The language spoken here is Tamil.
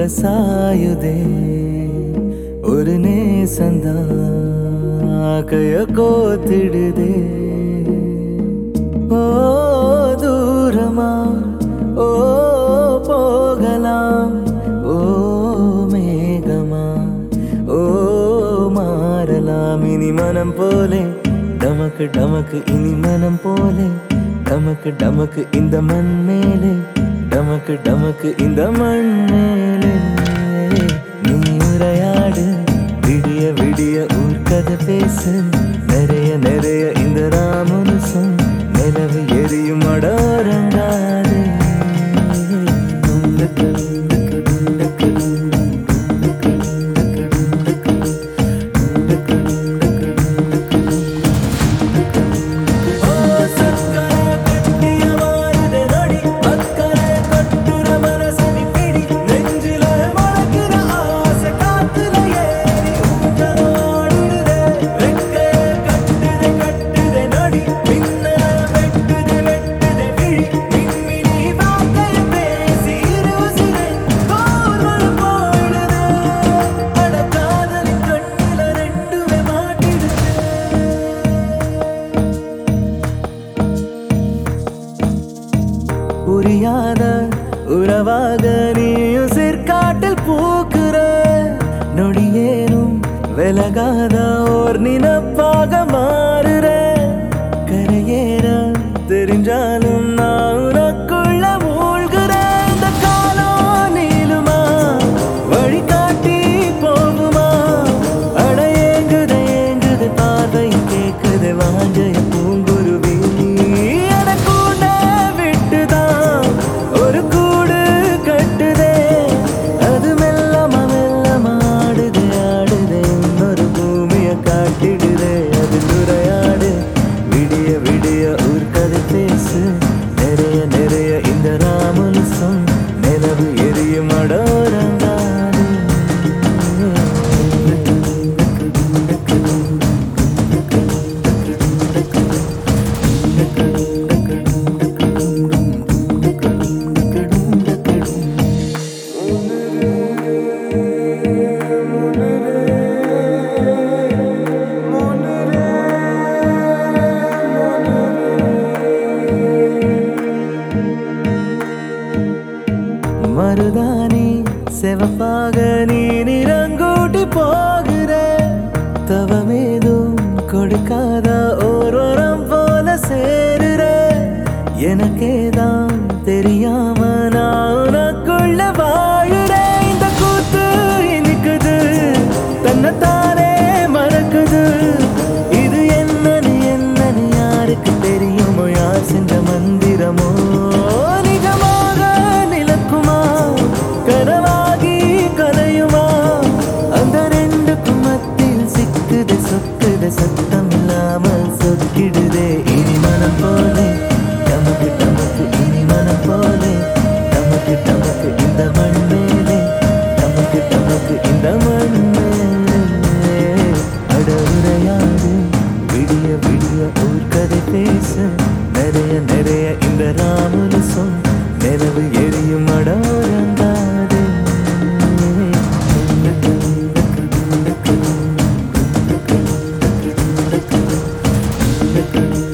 கூட சாயுதே ஒரு நேசந்தா கைய கோத்திடுதே. ஓ தூரமா ஓ போகலாம் ஓ மேகமா ஓ மாறலாம் இனி மனம் போலே டமக்கு டமக்கு இனி மனம் போலே டமக்கு டமக்கு இந்த மண் மேலே டமக்கு டமக்கு இந்த மண் மேலே. நீ உரையாடு விடிய விடிய ஊர்க்கதை பேசு நிறைய நிறைய இந்த ராமனுசம் நிலவு எரியும் அடோரங்காதே. புரியாத உறவாக நீயும் சிற்காட்டில் பூக்குற நொடியேனும் விலகாத ஓர் நினப்பாக மாறுற. கரையேற தெரிஞ்சாலும் நான் உனக்குள்ள மூழ்கிற. இந்த காலம் நீளுமா வழிகாட்டி போகுமா அட ஏங்குது ஏங்குது பார்வை கேக்குது வாஞ்சைய பூங்குருவி. நிறைய நிறைய இந்த ராமனுசம் நிலவு எரியும் அடோரங்காதே. மருதானி செவப்பாக நீ நிறங்கூட்டி போகிற. தவமேதும் கொடுக்காத ஓரோரம் போல சேருற. எனக்கேதான் தெரியாம நான் உனக்குள்ள வாழுற. இந்த கூத்து இனிக்குது தன்னைத்தானே மறக்குது. இது என்னன்னு என்னன்னு யாருக்கு தெரியுமோ யார் சென்ற மந்திரமோ கனவாகி கலையுமா அந்த ரெண்டுக்கும் மத்தியில் சிக்குது சொக்குது சத்தம் இல்லாமல் சொக்கிடுதே. இனி மனம் போலே டமக்கு டமக்கு இனி மனம் போலே டமக்கு டமக்கு இந்த மண் மேலே டமக்கு டமக்கு இந்த மண் மேலே. அட உரையாடு விடிய விடிய ஊர்க்கதை பேசு நிறைய நிறைய இந்த ராமனுசம் நிலவு எரியும் அடோரங்காதே. Thank you.